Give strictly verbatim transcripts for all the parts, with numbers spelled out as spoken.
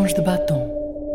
Tons de Batom.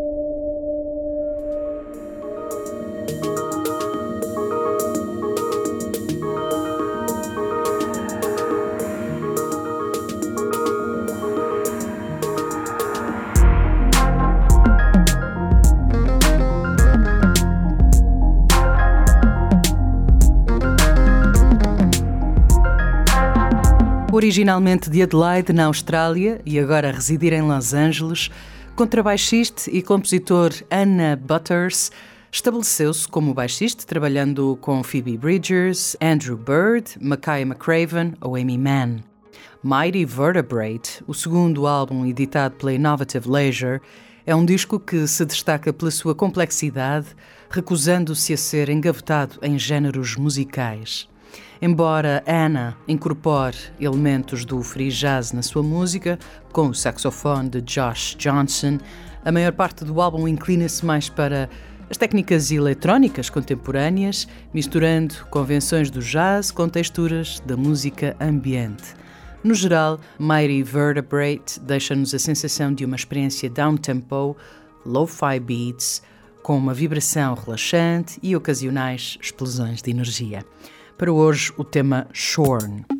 Originalmente de Adelaide, na Austrália, e agora a residir em Los Angeles, contrabaixista e compositor Anna Butters estabeleceu-se como baixista, trabalhando com Phoebe Bridgers, Andrew Bird, Makaya McCraven ou Amy Mann. Mighty Vertebrate, o segundo álbum editado pela Innovative Leisure, é um disco que se destaca pela sua complexidade, recusando-se a ser engavetado em géneros musicais. Embora Anna incorpore elementos do free jazz na sua música, com o saxofone de Josh Johnson, a maior parte do álbum inclina-se mais para as técnicas eletrónicas contemporâneas, misturando convenções do jazz com texturas da música ambiente. No geral, Mighty Vertebrate deixa-nos a sensação de uma experiência down-tempo, lo-fi beats, com uma vibração relaxante e ocasionais explosões de energia. Para hoje, o tema Shorn.